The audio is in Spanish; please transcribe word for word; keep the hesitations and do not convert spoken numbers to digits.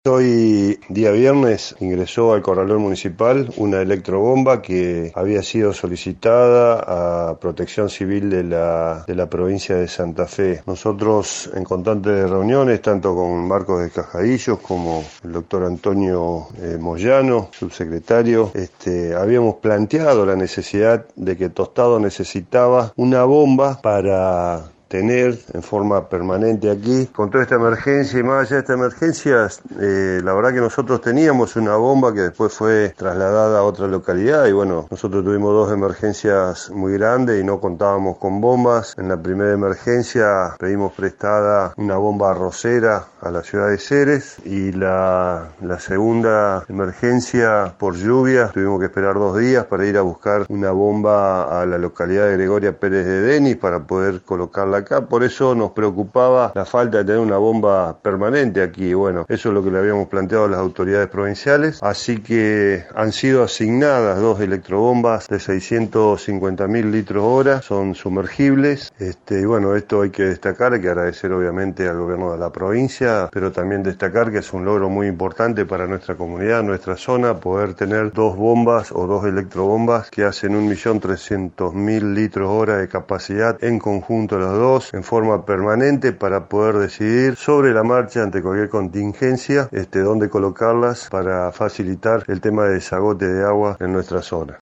Hoy, día viernes, ingresó al Corralón Municipal una electrobomba que había sido solicitada a Protección Civil de la, de la provincia de Santa Fe. Nosotros, en constantes reuniones, tanto con Marcos de Cajadillos como el doctor Antonio eh, Moyano, subsecretario, este, habíamos planteado la necesidad de que Tostado necesitaba una bomba para tener en forma permanente aquí. Con toda esta emergencia y más allá de esta emergencia, eh, la verdad que nosotros teníamos una bomba que después fue trasladada a otra localidad y bueno, nosotros tuvimos dos emergencias muy grandes y no contábamos con bombas. En la primera emergencia pedimos prestada una bomba arrocera a la ciudad de Ceres y la, la segunda emergencia por lluvia tuvimos que esperar dos días para ir a buscar una bomba a la localidad de Gregoria Pérez de Denis para poder colocarla acá. Por eso nos preocupaba la falta de tener una bomba permanente aquí. Bueno, eso es lo que le habíamos planteado a las autoridades provinciales, así que han sido asignadas dos electrobombas de seiscientos cincuenta mil litros hora, son sumergibles, este, y bueno, esto hay que destacar, hay que agradecer obviamente al gobierno de la provincia, pero también destacar que es un logro muy importante para nuestra comunidad, nuestra zona, poder tener dos bombas o dos electrobombas que hacen un millón trescientos mil litros hora de capacidad en conjunto las dos, en forma permanente, para poder decidir sobre la marcha ante cualquier contingencia este, dónde colocarlas para facilitar el tema de desagote de agua en nuestra zona.